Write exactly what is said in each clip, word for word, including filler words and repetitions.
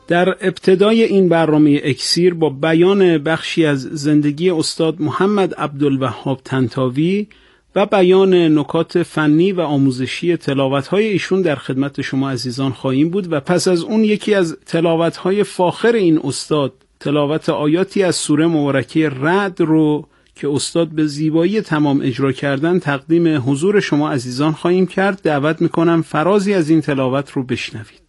در ابتدای این برنامه اکسیر با بیان بخشی از زندگی استاد محمد عبدالوهاب طنطاوی و بیان نکات فنی و آموزشی تلاوت‌های ایشون در خدمت شما عزیزان خواهیم بود و پس از اون یکی از تلاوت‌های فاخر این استاد، تلاوت آیاتی از سوره مبارکه رعد رو که استاد به زیبایی تمام اجرا کردن تقدیم حضور شما عزیزان خواهیم کرد. دعوت میکنم فرازی از این تلاوت رو بشنوید.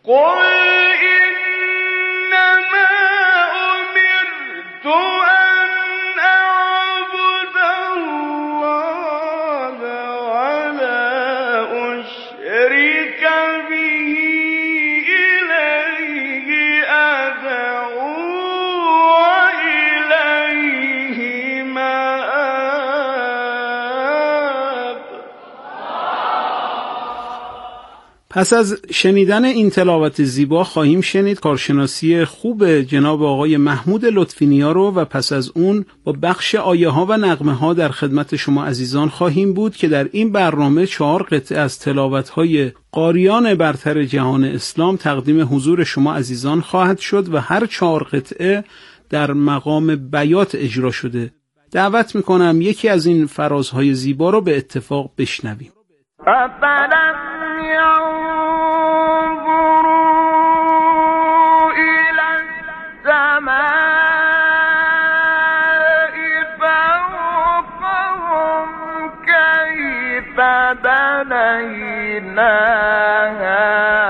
پس از شنیدن این تلاوت زیبا خواهیم شنید کارشناسی خوب جناب آقای محمود لطفی نیا رو و پس از اون با بخش آیه ها و نغمه ها در خدمت شما عزیزان خواهیم بود که در این برنامه چهار قطعه از تلاوت های قاریان برتر جهان اسلام تقدیم حضور شما عزیزان خواهد شد و هر چهار قطعه در مقام بیات اجرا شده. دعوت میکنم یکی از این فرازهای زیبا رو به اتفاق بشنویم. أفلم ينظروا إلى السماء فوقهم كيف بنيناها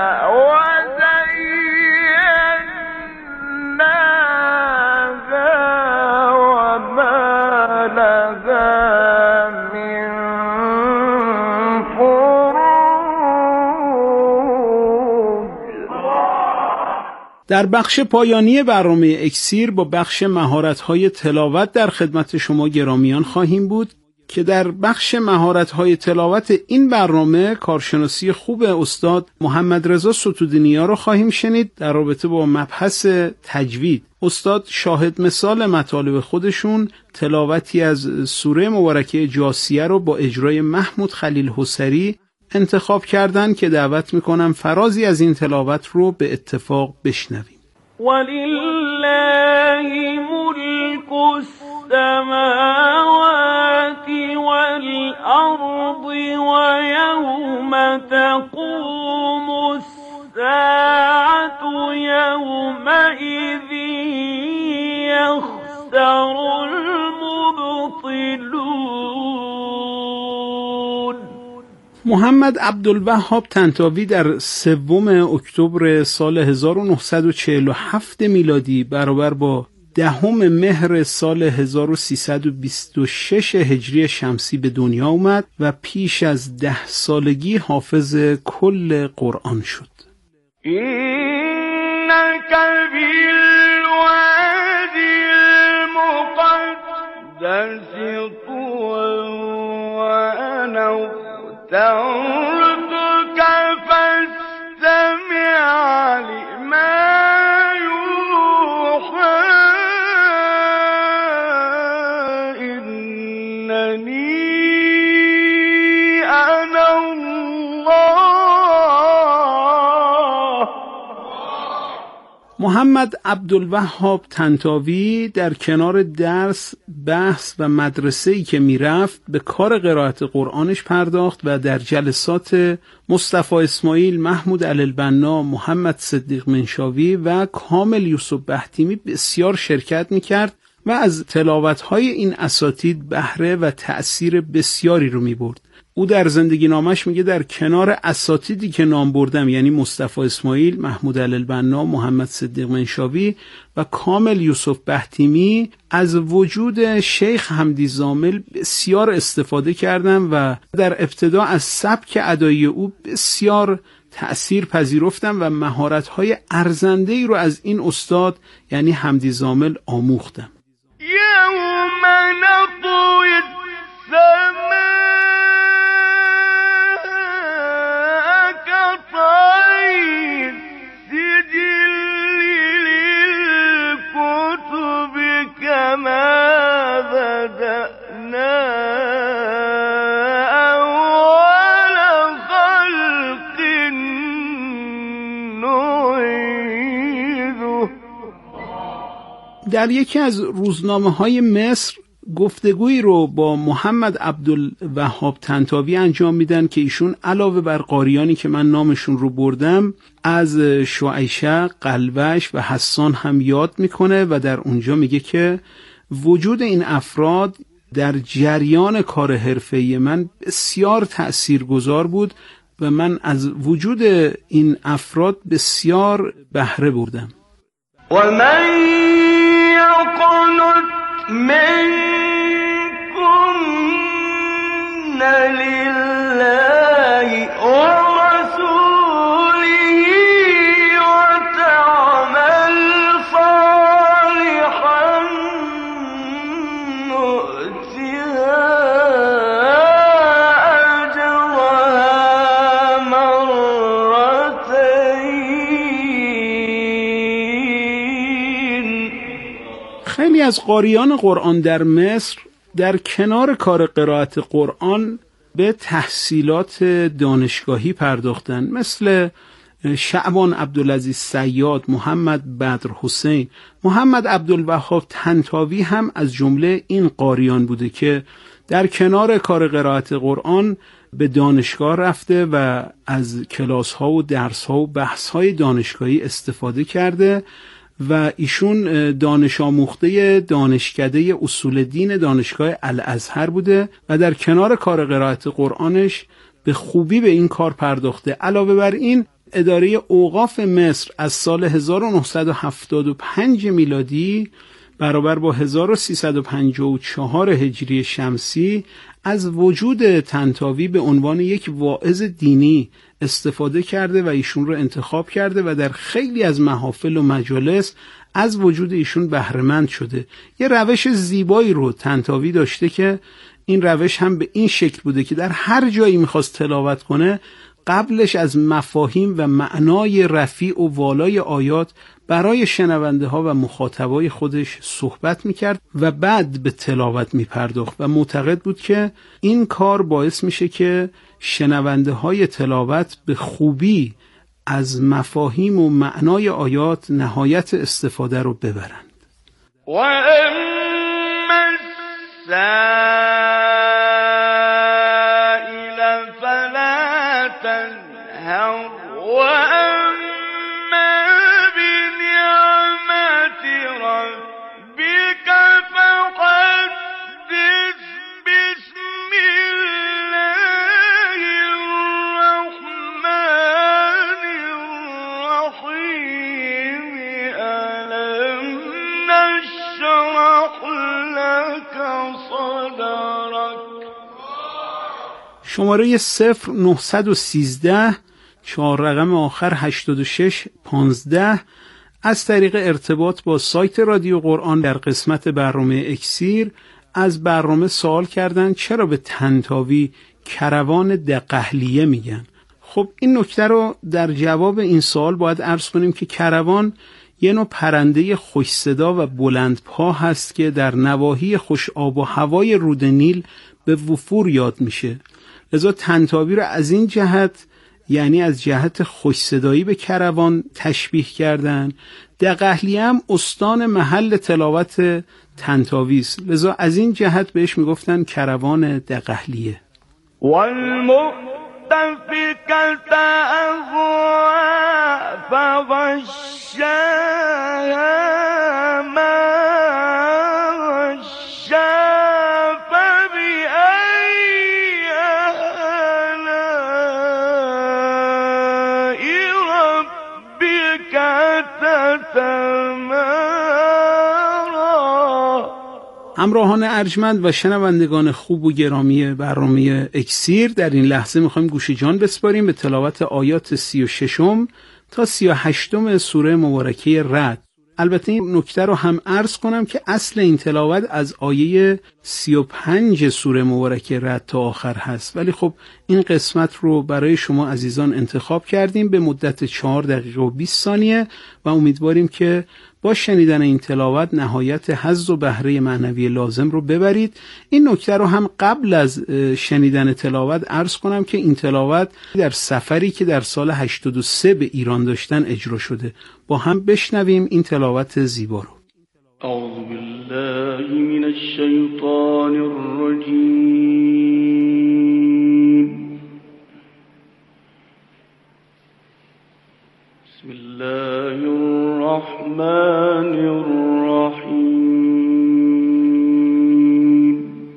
وزيناها وما لها در بخش پایانی برنامه اکسیر با بخش مهارت‌های تلاوت در خدمت شما گرامیان خواهیم بود که در بخش مهارت‌های تلاوت این برنامه کارشناسی خوب استاد محمد رضا ستودی نیا رو خواهیم شنید در رابطه با مبحث تجوید. استاد شاهد مثال مطالب خودشون تلاوتی از سوره مبارکه جاثیه رو با اجرای محمود خلیل حسری انتخاب کردن که دعوت میکنم فرازی از این تلاوت رو به اتفاق بشنویم. ولله ملک السماوات والارض ويوم تقوم الساعة يومئذ يخسر المبطلون. محمد عبدالوهاب طنطاوی در سوم اکتبر سال هزار و نهصد و چهل و هفت میلادی برابر با دهم مهر سال هزار و سیصد و بیست و شش هجری شمسی به دنیا اومد و پیش از ده سالگی حافظ کل قرآن شد. اینک بالوادی المقدس طوى وانا اخترتك فاستمع لما يوحى إنني أنا الله. محمد عبدالوهاب طنطاوی در کنار درس، بحث و مدرسه‌ای که میرفت به کار قرائت قرآنش پرداخت و در جلسات مصطفی اسماعیل، محمود علالبنا، محمد صدیق منشاوی و کامل یوسف بهتیمی بسیار شرکت میکرد و از تلاوت‌های این اساتید بهره و تأثیر بسیاری رو میبرد. او در زندگی نامش میگه در کنار اساتیدی که نام بردم، یعنی مصطفی اسماعیل، محمود علالبنا، محمد صدیق منشاوی و کامل یوسف بهتیمی، از وجود شیخ حمدی زامل بسیار استفاده کردم و در ابتدا از سبک ادایی او بسیار تأثیر پذیرفتم و مهارت‌های ارزنده‌ای رو از این استاد یعنی حمدی زامل آموختم. یوم نطوی السماء كما بدأنا أول خلق نعيده در یکی از روزنامه‌های مصر گفتگویی رو با محمد عبدالوهاب طنطاوی انجام میدن که ایشون علاوه بر قاریانی که من نامشون رو بردم از شعیشه، قلوش و حسان هم یاد میکنه و در اونجا میگه که وجود این افراد در جریان کار حرفه‌ای من بسیار تأثیرگذار بود و من از وجود این افراد بسیار بهره بردم. و من یقنط منکن لله و رسوله و تعمل صالحا نؤتها اجرها مرتين. خیلی از قاریان قرآن در مصر در کنار کار قرائت قرآن به تحصیلات دانشگاهی پرداختن، مثل شعبان عبدالعزیز صیاد، محمد بدر حسین. محمد عبدالوهاب طنطاوی هم از جمله این قاریان بوده که در کنار کار قرائت قرآن به دانشگاه رفته و از کلاس ها و درس ها و بحث های دانشگاهی استفاده کرده و ایشون دانش آموخته دانشکده اصول دین دانشگاه الازهر بوده و در کنار کار قرائت قرآنش به خوبی به این کار پرداخته. علاوه بر این اداره اوقاف مصر از سال هزار و نهصد و هفتاد و پنج میلادی برابر با هزار و سیصد و پنجاه و چهار هجری شمسی از وجود طنطاوی به عنوان یک واعظ دینی استفاده کرده و ایشون رو انتخاب کرده و در خیلی از محافل و مجالس از وجود ایشون بهره‌مند شده. یه روش زیبایی رو طنطاوی داشته که این روش هم به این شکل بوده که در هر جایی میخواست تلاوت کنه قبلش از مفاهیم و معنای رفیع و والای آیات برای شنونده ها و مخاطبای خودش صحبت میکرد و بعد به تلاوت میپرداخت و معتقد بود که این کار باعث میشه که شنونده های تلاوت به خوبی از مفاهیم و معنای آیات نهایت استفاده رو ببرند. و اما السائل فلا تنهر و اما بنعمت ربک فحدث بسم الله الرحمن الرحیم ألم نشرح لك صدرك. شماره صفر نهصد و سیزده چهار رقم آخر هشتاد و شش پانزده از طریق ارتباط با سایت رادیو قرآن در قسمت برنامه اکسیر از برنامه سوال کردن چرا به طنطاوی کروان دقهلیه میگن. خب این نکته رو در جواب این سوال باید عرض کنیم که کروان یه نوع پرنده خوش صدا و بلند پا هست که در نواحی خوش آب و هوای رود نیل به وفور یاد میشه. لذا طنطاوی رو از این جهت، یعنی از جهت خوش صدایی، به کروان تشبیه کردن. دقهلیه هم استان محل تلاوت طنطاوی است، لذا از این جهت بهش میگفتن کروان دقهلیه. والمؤتفكة أهوى فغشاها ما غشا فبأي آلاء ربك تتمارى. همراهان ارجمند و شنوندگان خوب و گرامی برنامه اکسیر، در این لحظه میخوایم گوش جان بسپاریم به تلاوت آیات سی و ششم تا سی و هشتم سوره مبارکه رعد. البته این نکته رو هم عرض کنم که اصل این تلاوت از آیه سی و پنج سوره مبارکه رعد تا آخر هست، ولی خب این قسمت رو برای شما عزیزان انتخاب کردیم به مدت چهار دقیقه و بیست ثانیه و امیدواریم که با شنیدن این تلاوت نهایت حظ و بهره معنوی لازم رو ببرید. این نکته رو هم قبل از شنیدن تلاوت عرض کنم که این تلاوت در سفری که در سال هشتاد و سه به ایران داشتن اجرا شده. با هم بشنویم این تلاوت زیبا رو. أعوذ بالله من الشيطان الرجيم. بسم الله الرحمن الرحيم.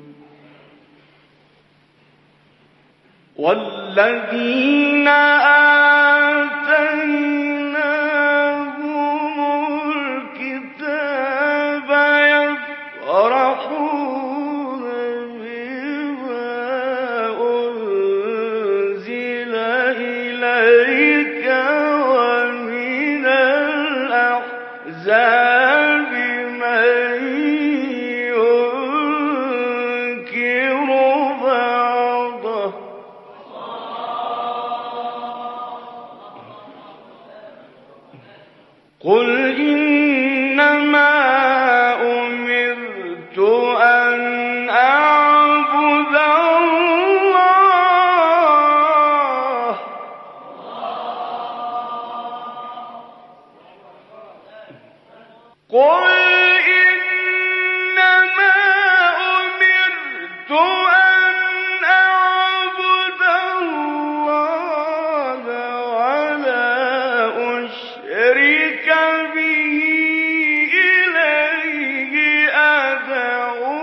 والذين قل إنما أمرت أن أعبد الله قل إنما أمرت أن أعبد الله ولا أشرك به إليه أدعو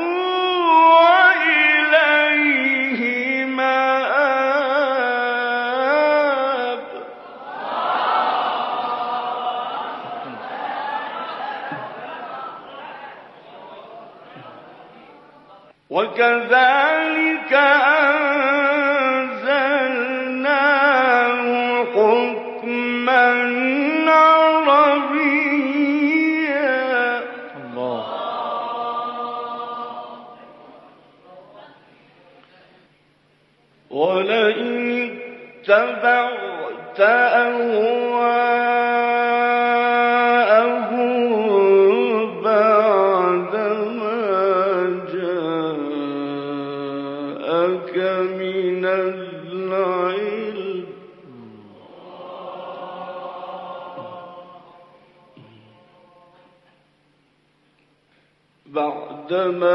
وإليه مآب. وكذلك أنزلناه حكما عربيا. الله. ولئن اتبعت أهواءهم بعدما جاءك من العلم بعدما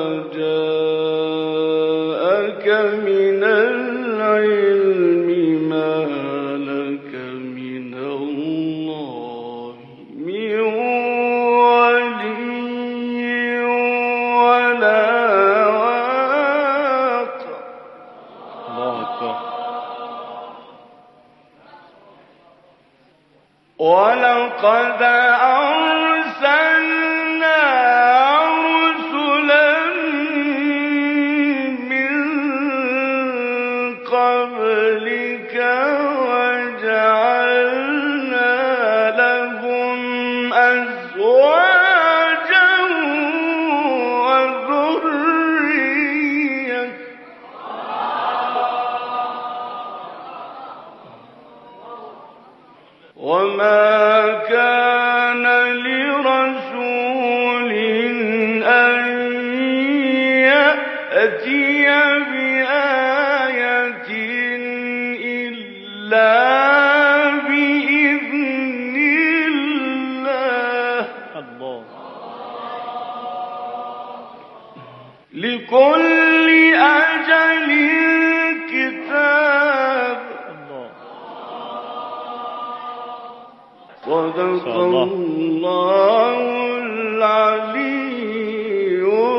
جاءك من العلم ما لك من الله من ولي ولا واق. الله أكبر. ولقد أرسلنا رسلا من قبلك وجعلنا لهم أزواجا وذرية وما كان لرسول أن يأتي بآية إلا بإذن الله. الله. لكل أجل كتاب. الله. صدق الله العلي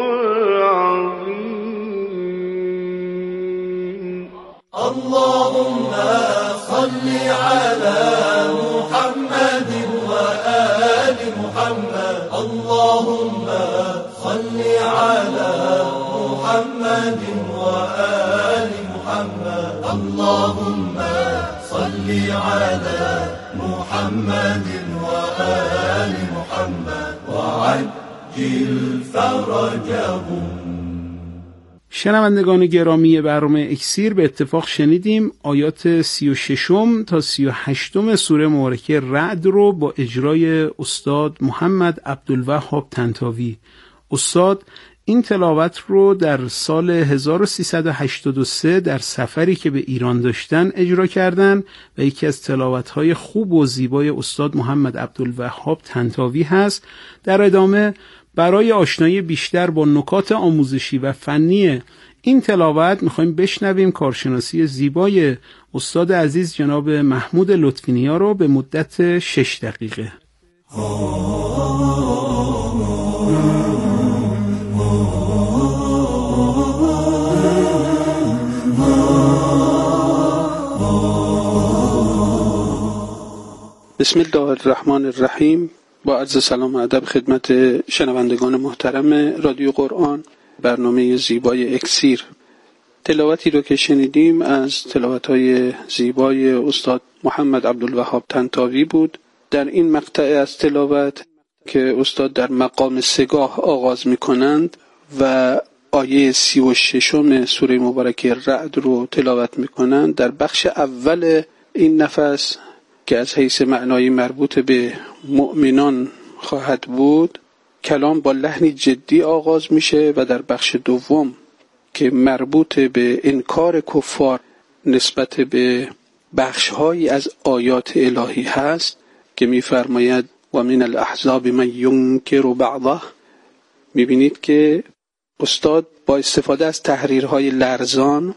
العظيم. اللهم صل على محمد وآل محمد. اللهم صل على محمد وآل محمد. اللهم صل على محمد وآل محمد وعجل فرجهم. شنوندگان گرامی برنامه اکسیر، به اتفاق شنیدیم آیات سی و ششم تا سی و هشتم سوره مبارکه رعد رو با اجرای استاد محمد عبدالوهاب طنطاوی. استاد این تلاوت رو در سال هزار و سیصد و هشتاد و سه در سفری که به ایران داشتن اجرا کردن و یکی از تلاوت‌های خوب و زیبای استاد محمد عبدالوهاب طنطاوی هست. در ادامه برای آشنایی بیشتر با نکات آموزشی و فنی این تلاوت میخوایم بشنویم کارشناسی زیبای استاد عزیز جناب محمود لطفی‌نیا رو به مدت شش دقیقه. بسم الله الرحمن الرحیم. با عرض سلام و ادب خدمت شنوندگان محترم رادیو قرآن، برنامه زیبای اکسیر. تلاوتی رو که شنیدیم از تلاوت‌های زیبای استاد محمد عبدالوهاب طنطاوی بود. در این مقطع از تلاوت که استاد در مقام سگاه آغاز می‌کنند و آیه سی و ششم سوره مبارکه رعد رو تلاوت می‌کنند، در بخش اول این نفس که از حیث معنای مربوط به مؤمنان خواهد بود، کلام با لحنی جدی آغاز میشه و در بخش دوم که مربوط به انکار کفار نسبت به بخش‌هایی از آیات الهی هست که می‌فرماید و من الاحزاب من ینکر بعضه، می‌بینید که استاد با استفاده از تحریرهای لرزان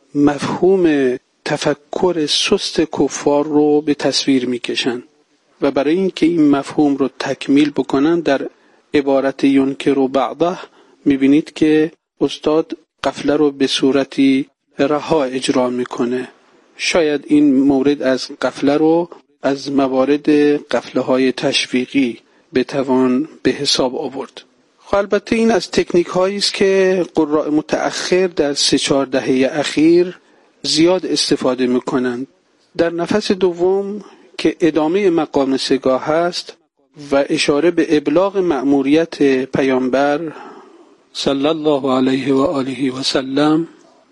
مفهوم تفکر سست کفار رو به تصویر میکشن و برای اینکه این مفهوم رو تکمیل بکنن در عبارت ینکر بعضه میبینید که استاد قفله رو به صورتی رها اجرا میکنه. شاید این مورد از قفله رو از موارد قفله های تشویقی بتوان به حساب آورد. خب البته این از تکنیک هایی است که قراء متأخر در سه چهار دهه اخیر زیاد استفاده میکنند. در نفس دوم که ادامه مقام سگاه هست و اشاره به ابلاغ مأموریت پیامبر صلی الله علیه و آله و سلم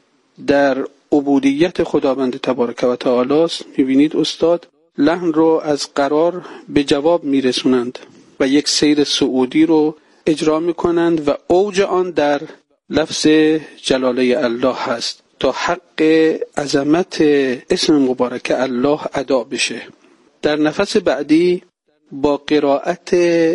در عبودیت خداوند تبارک و تعالی است، میبینید استاد لحن رو از قرار به جواب میرسونند و یک سیر سعودی رو اجرا میکنند و اوج آن در لفظ جلاله الله هست تا حق عظمت اسم مبارک الله ادا بشه. در نفس بعدی با قرائت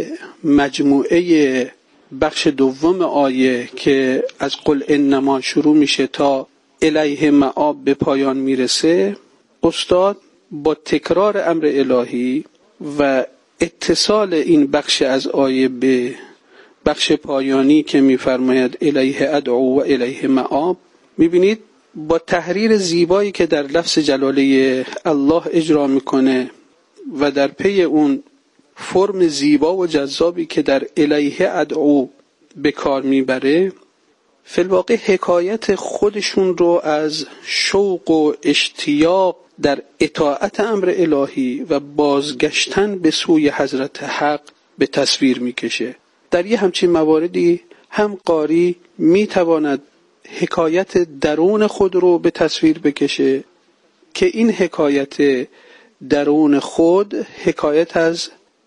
مجموعه بخش دوم آیه که از قل انما شروع میشه تا الیه مآب به پایان میرسه، استاد با تکرار امر الهی و اتصال این بخش از آیه به بخش پایانی که میفرماید الیه ادعو و الیه مآب، میبینید با تحریر زیبایی که در لفظ جلاله الله اجرا میکنه و در پی اون فرم زیبا و جذابی که در الیه ادعو به کار میبره، فی الواقع حکایت خودشون رو از شوق و اشتیاق در اطاعت امر الهی و بازگشتن به سوی حضرت حق به تصویر میکشه. در یه همچین مواردی هم قاری میتواند حکایت درون خود رو به تصویر بکشه که این حکایت درون خود حکایت از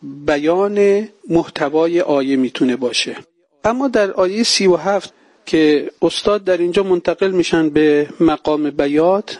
بیان محتوای آیه میتونه باشه. اما در آیه سی و هفت که استاد در اینجا منتقل میشن به مقام بیات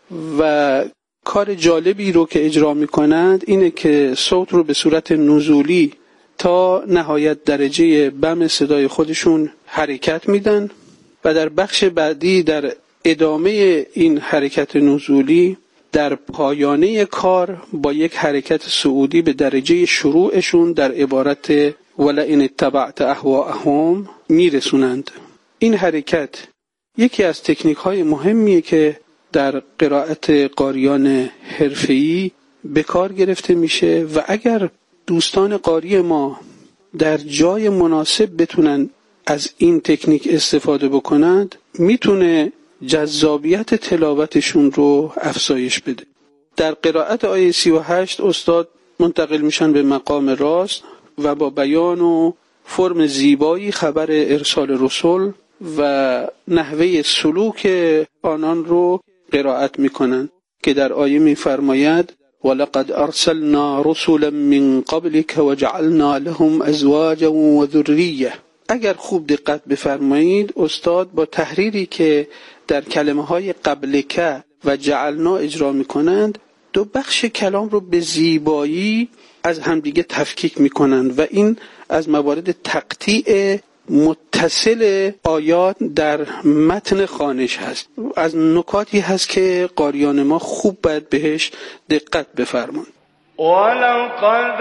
و کار جالبی رو که اجرا میکنند اینه که صوت رو به صورت نزولی تا نهایت درجه بم صدای خودشون حرکت میدن و در بخش بعدی در ادامه این حرکت نزولی در پایانه کار با یک حرکت صعودی به درجه شروعشون در عبارت ولئن اتبعت اهواءهم میرسونند. این حرکت یکی از تکنیک های مهمیه که در قرائت قاریان حرفه‌ای به کار گرفته میشه و اگر دوستان قاری ما در جای مناسب بتونن از این تکنیک استفاده بکنند، میتونه جذابیت تلاوتشون رو افزایش بده. در قرائت آیه سی و هشت استاد منتقل میشن به مقام راست و با بیان و فرم زیبایی خبر ارسال رسول و نحوه سلوک آنان رو قرائت میکنن که در آیه میفرماید ولقد ارسلنا رسلا من قبلك وجعلنا لهم ازواجا وذريه. اگر خوب دقت بفرمایید استاد با تحریری که در کلمه های قبلک و جعلنا اجرا میکنند دو بخش کلام رو به زیبایی از همدیگه تفکیک میکنند و این از موارد تقطیع متصل آیات در متن خوانش هست. از نکاتی هست که قاریان ما خوب باید بهش دقت بفرمایند. ولقد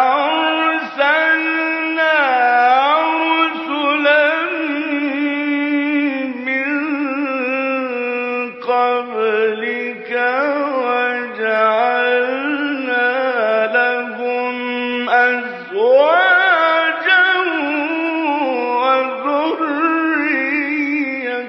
أرسلنا رسلا من قبلك وجعلنا لهم أزواجا وذرية.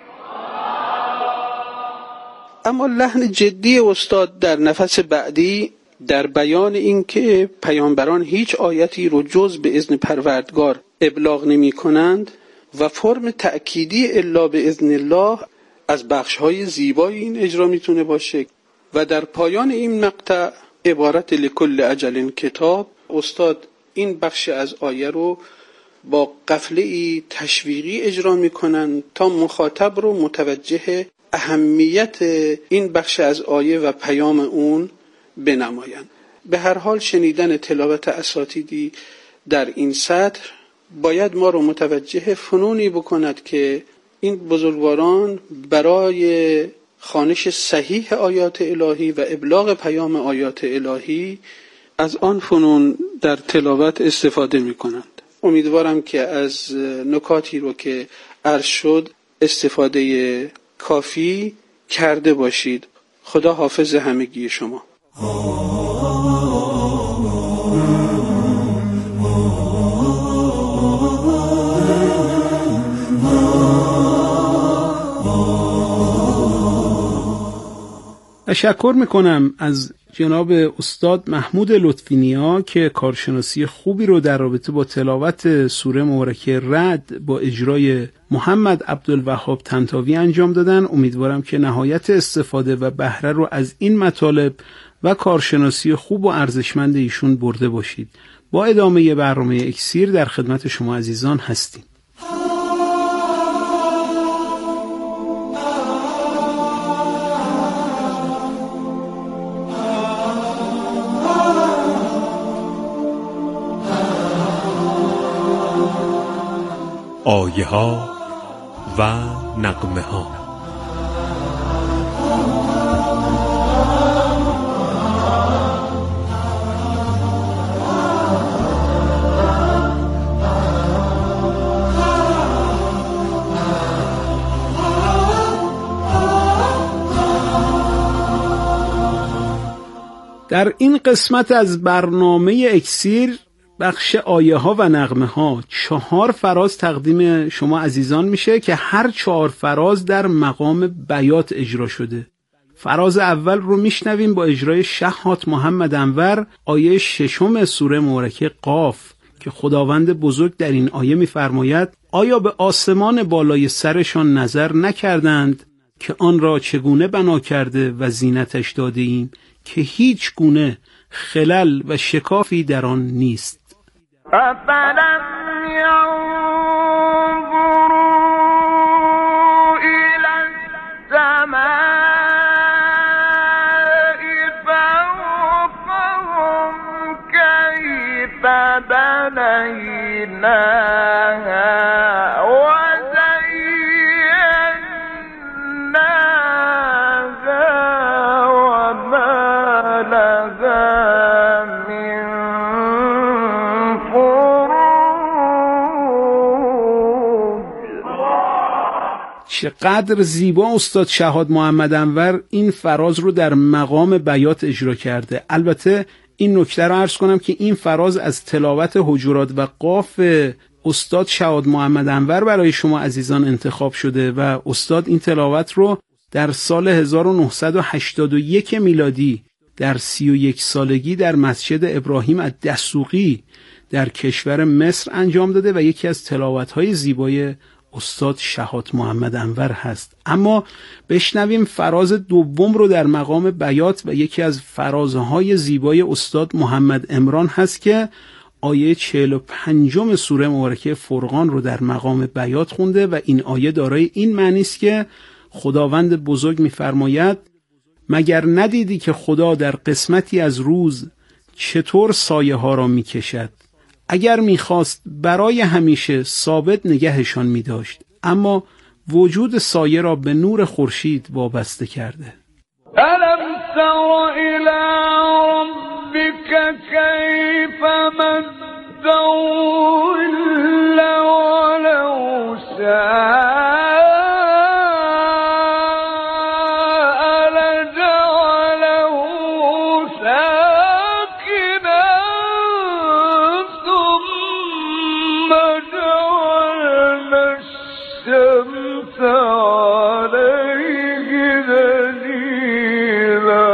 اما لحن جدی استاد در نفس بعدی در بیان این که پیامبران هیچ آیتی رو جز به اذن پروردگار ابلاغ نمی کنند و فرم تأکیدی الا به اذن الله از بخش‌های زیبای این اجرا میتونه باشه. و در پایان این مقطع عبارت لکل اجل کتاب، استاد این بخش از آیه رو با قفله‌ای تشویقی اجرا میکنن تا مخاطب رو متوجه اهمیت این بخش از آیه و پیام اون بنمایند. به هر حال شنیدن تلاوت اساتیدی در این سطر باید ما رو متوجه فنونی بکند که این بزرگواران برای خوانش صحیح آیات الهی و ابلاغ پیام آیات الهی از آن فنون در تلاوت استفاده می کنند. امیدوارم که از نکاتی رو که عرض شد استفاده کافی کرده باشید. خدا حافظ همگی شما. تشکر میکنم از جناب استاد محمود لطفی نیا که کارشناسی خوبی رو در رابطه با تلاوت سوره مبارکه رعد با اجرای محمد عبدالوهاب طنطاوی انجام دادن. امیدوارم که نهایت استفاده و بهره رو از این مطالب و کارشناسی خوب و ارزشمند ایشون برده باشید. با ادامه برنامه اکسیر در خدمت شما عزیزان هستیم. آیه ها و نغمه ها. در این قسمت از برنامه اکسیر بخش آیه ها و نغمه ها چهار فراز تقدیم شما عزیزان میشه که هر چهار فراز در مقام بیات اجرا شده. فراز اول رو میشنویم با اجرای شهات محمد انور، آیه ششم سوره مبارکه قاف که خداوند بزرگ در این آیه میفرماید آیا به آسمان بالای سرشان نظر نکردند که آن را چگونه بنا کرده و زینتش داده ایم که هیچ گونه خلل و شکافی در آن نیست. أفلم ينظروا إلى السماء فوقهم كيف بنيناها وزيناها وما لها چقدر زیبا استاد شهاد محمد انور این فراز رو در مقام بیات اجرا کرده. البته این نکته رو عرض کنم که این فراز از تلاوت حجرات و قاف استاد شهاد محمد انور برای شما عزیزان انتخاب شده و استاد این تلاوت رو در سال هزار و نهصد و هشتاد و یک میلادی در سی و یک سالگی در مسجد ابراهیم الدسوقی در کشور مصر انجام داده و یکی از تلاوت‌های زیبای استاد شهات محمد انور هست. اما بشنویم فراز دوم رو در مقام بیات و یکی از فرازهای زیبای استاد محمد عمران هست که آیه چهل و پنجم سوره مبارکه فرقان رو در مقام بیات خونده و این آیه دارای این معنی است که خداوند بزرگ می‌فرماید مگر ندیدی که خدا در قسمتی از روز چطور سایه ها را می‌کشد؟ اگر می‌خواست برای همیشه ثابت نگهشان می‌داشت، اما وجود سایه را به نور خورشید وابسته کرده. ألم تر إلى ربك كيف مد الظل ولو شاء لجعله ساكنا ثم جعلنا الشمس عليه دليلا.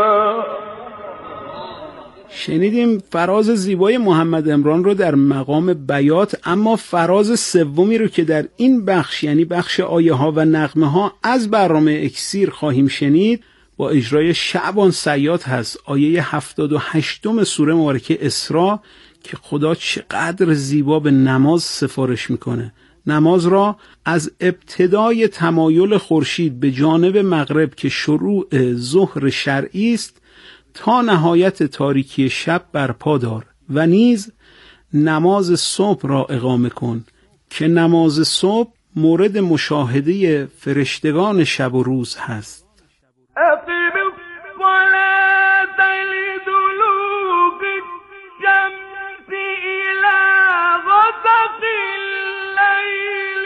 شنیدیم فراز زیبای محمد عمران رو در مقام بیات، اما فراز سومی رو که در این بخش یعنی بخش آیه ها و نغمه ها از برنامه اکسیر خواهیم شنید با اجرای شعبان صیاد هست. آیه هفتاد و هشتم سوره مبارکه اسراء که خدا چقدر زیبا به نماز سفارش میکنه. نماز را از ابتدای تمایل خورشید به جانب مغرب که شروع ظهر شرعی است تا نهایت تاریکی شب برپا دار و نیز نماز صبح را اقامه کن که نماز صبح مورد مشاهده فرشتگان شب و روز هست. أقم الصلاة لدلوك الشمس إلى غسق الليل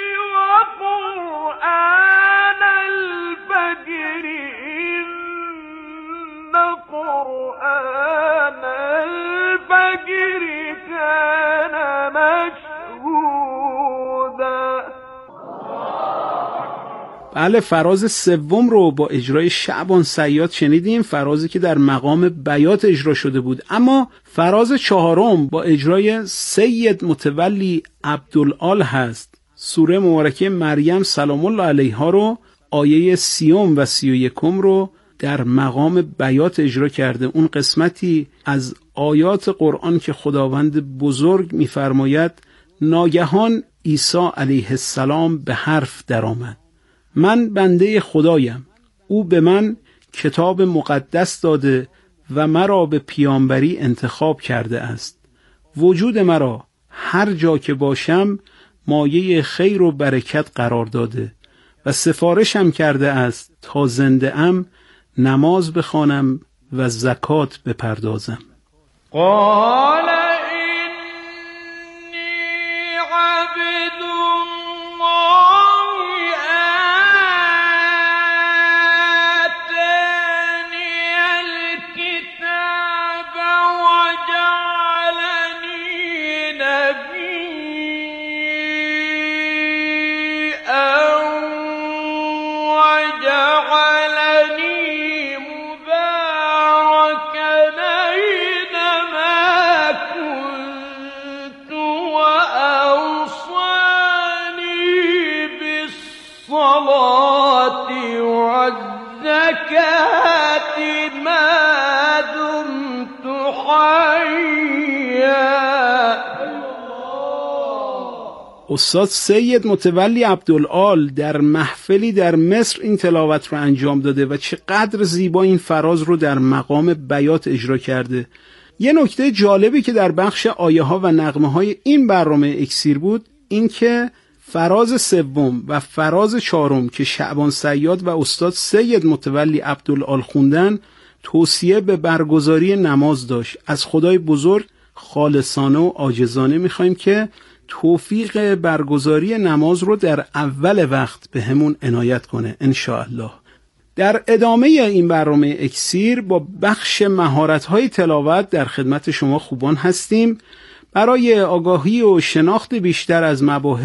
وقرآن الفجر إن قرآن الفجر كان مشهودا. بله، فراز سوم رو با اجرای شعبان صیاد شنیدیم، فرازی که در مقام بیات اجرا شده بود. اما فراز چهارم با اجرای سید متولی عبدالآل هست. سوره مبارکه مریم سلام الله علیها رو آیه سیوم و سی و یکم رو در مقام بیات اجرا کرده. اون قسمتی از آیات قرآن که خداوند بزرگ می‌فرماید ناگهان عیسی علیه السلام به حرف درآمد. من بنده خدایم، او به من کتاب مقدس داده و مرا به پیامبری انتخاب کرده است. وجود مرا هر جا که باشم مایه خیر و برکت قرار داده و سفارشم کرده است تا زنده ام نماز بخوانم و زکات بپردازم. قال إني عبد الله آتاني الكتاب وجعلني نبيا وجعلني مباركا أينما كنت وأوصاني بالصلاة والزكاة ما دمت حيا. استاد سید متولی عبدالآل در محفلی در مصر این تلاوت رو انجام داده و چقدر زیبا این فراز رو در مقام بیات اجرا کرده. یه نکته جالبی که در بخش آیه ها و نغمه های این برنامه اکسیر بود این که فراز سوم و فراز چهارم که شعبان صیاد و استاد سید متولی عبدالآل خوندن توصیه به برگزاری نماز داشت. از خدای بزرگ خالصانه و عاجزانه میخوایم که توفیق برگزاری نماز رو در اول وقت به همون عنایت کنه انشاءالله. در ادامه این برنامه اکسیر با بخش مهارت‌های تلاوت در خدمت شما خوبان هستیم. برای آگاهی و شناخت بیشتر از مباحث